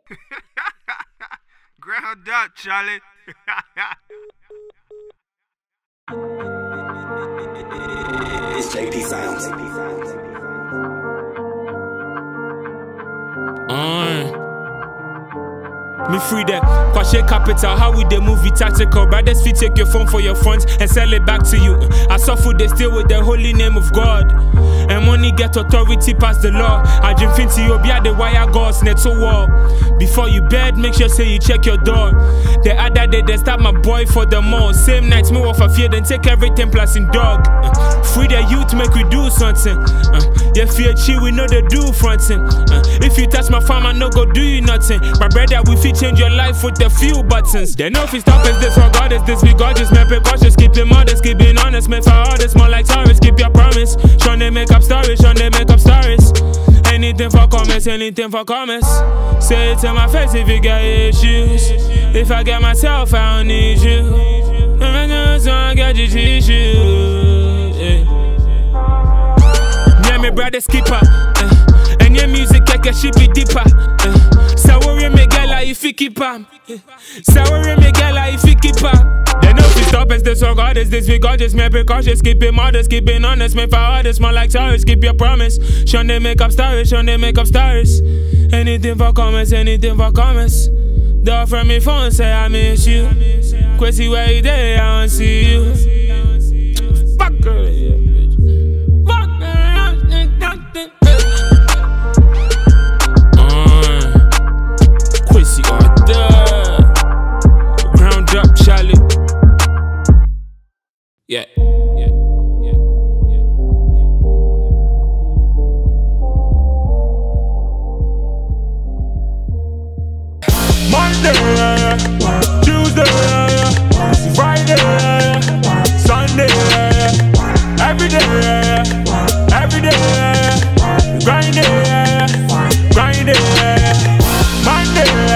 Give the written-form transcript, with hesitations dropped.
Ground up, Charlie. It's JP Sounds. Me free that. Kwashe capital, how we dey movie tactical. Brothers fit take your phone for your funds and sell it back to you. I suffer they still with the holy name of God. And money get authority past the law. I dream finti obia the wire gods net so wall. Before you bed, make sure say you check your door. The other day they start my boy for the mall. Same night, me off a fear, then take everything plus in dog. Free the youth, make we do something. Yeah, fear chill, we know they do fronting. If you touch my farm, I no go do you nothing. My brother, we fit change your life with a few buttons. They know if you stop us, this for God is this, we gorgeous, man, precautious, keep it modest, keep it honest, man, for all this, more like Taurus, keep your promise. Sean they make up stories, Sean they make up stories. Anything for comments, anything for comments. Say it to my face if you got issues. If I get myself, I don't need you. If I don't get you issues. Yeah, my brother's keeper. And your music like a shit be deeper. So worry me girl if you keep up. So worry me girl if you keep up. They know if you stop us, this or God is this, we gorgeous, man, precautious, keep it modest, keep it honest, man, for others, more like Taurus, keep your promise. Sean they make up stories, Sean they make up stories. Anything for comments, anything for comments. Dog from me phone say I miss you. Quincy where you there, I don't see you. Fuck her, yeah, bitch. Fuck her, Quincy on the ground up, Charlie. Yeah. Monday,